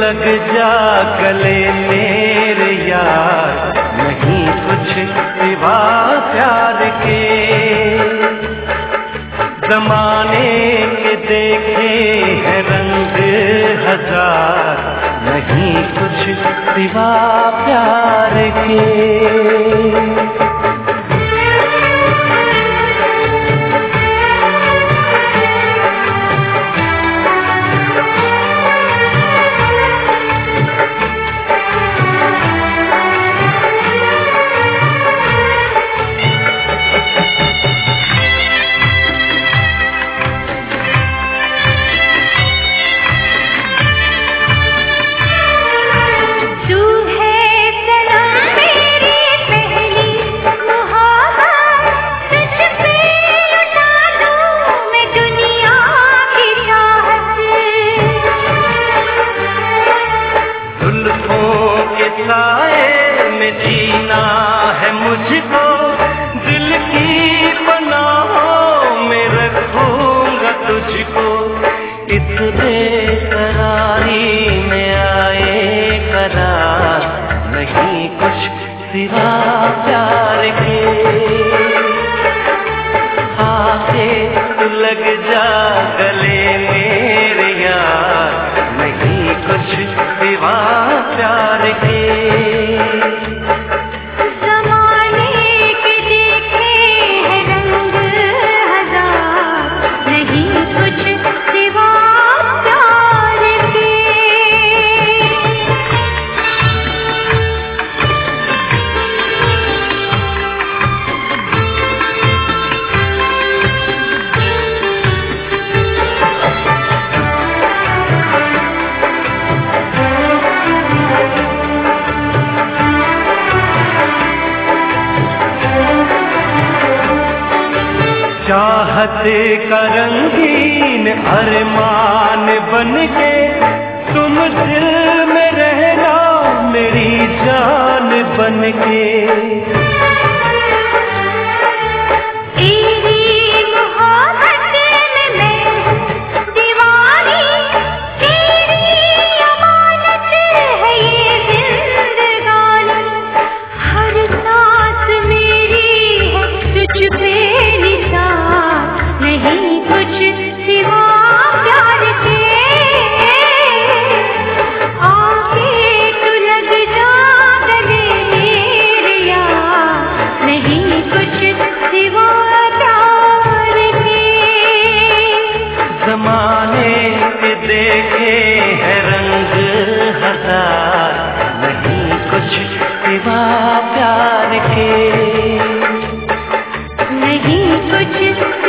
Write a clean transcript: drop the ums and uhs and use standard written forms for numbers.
लग जा गले मेरे यार, नहीं कुछ सिवा प्यार के। जमाने के देखे हैं रंग हजार, नहीं कुछ सिवा प्यार के। में जीना है मुझको, दिल की पनाहों में रखूंगा तुझको। इस बेकरारी में आए करार, नहीं कुछ सिवा प्यार के। आके तू लग जा गले मेरे यार, नहीं कुछ सिवा प्यार के। चाहत का रंगीन अरमान बन के तुम दिल में रहना मेरी जान बन के। जमाने के देखे हैं रंग हजार, नहीं कुछ सिवा प्यार के। नहीं कुछ